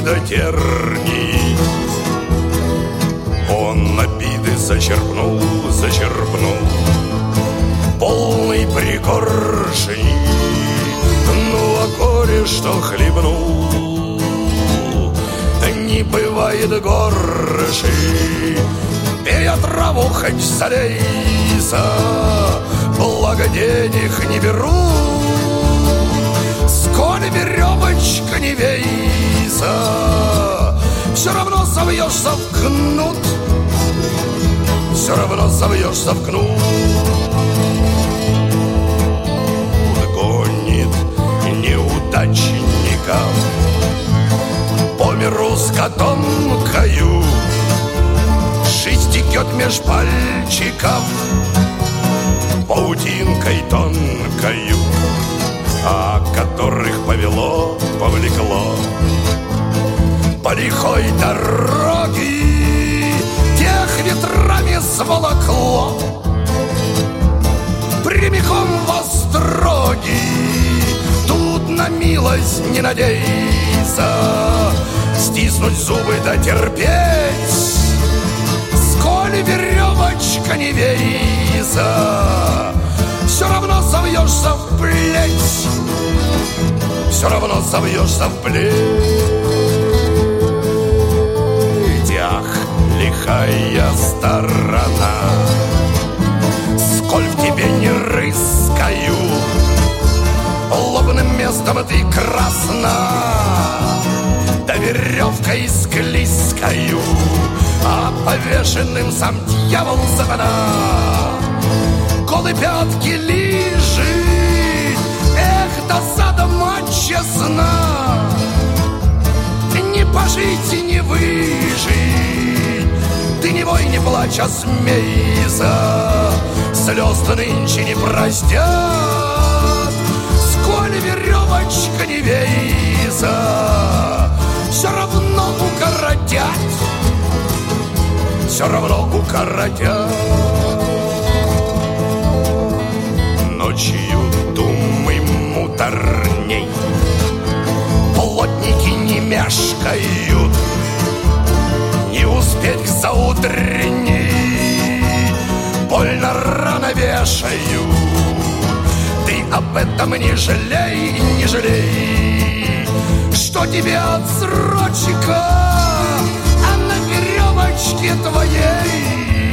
до терний. Он обиды зачерпнул, полный пригоршни. Ну а коре что хлебнул, не бывает горши. Я траву хоть залейся, благо денег не беру. Сколь веревочка не вейся, все равно совьешься в кнут, все равно совьешься в кнут. Гонит неудачников по миру с котомкою, жизнь текет меж пальчиков паутинкой тонкою, а которых повело, повлекло по лихой дороге, тех ветрами сволокло прямиком в остроги. Тут на милость не надейся, стиснуть зубы да терпеть. Сколь веревочка не вейся, все равно совьешься в плеть, все равно совьешься в плеть. Ах, лихая сторона, сколь в тебе не рыскаю, лобным местом ты красна, да веревкой склизкою, а повешенным сам дьявол сатана. Голы пятки лежит, эх, досада, мать честна. Не пожить и не выжить, ты не вой, не плачь, а смейся. Слез-то нынче не простят, сколь веревочка не вейся, все равно укоротят, все равно укоротят. Ночью думы муторней, плотники не мешкают, не успеть к заутренней, больно рано вешают. Ты об этом не жалей, не жалей, что тебе отсрочка, а на веревочке твоей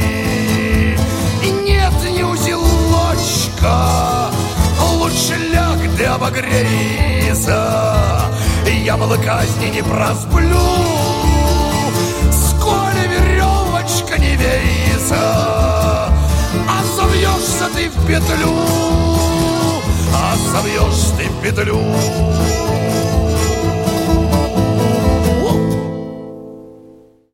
нет ни узелочка. Лучше ляг да обогрейся, я казни не просплю. Сколь веревочка не вейся, а совьешься ты в петлю, а совьешься ты в петлю.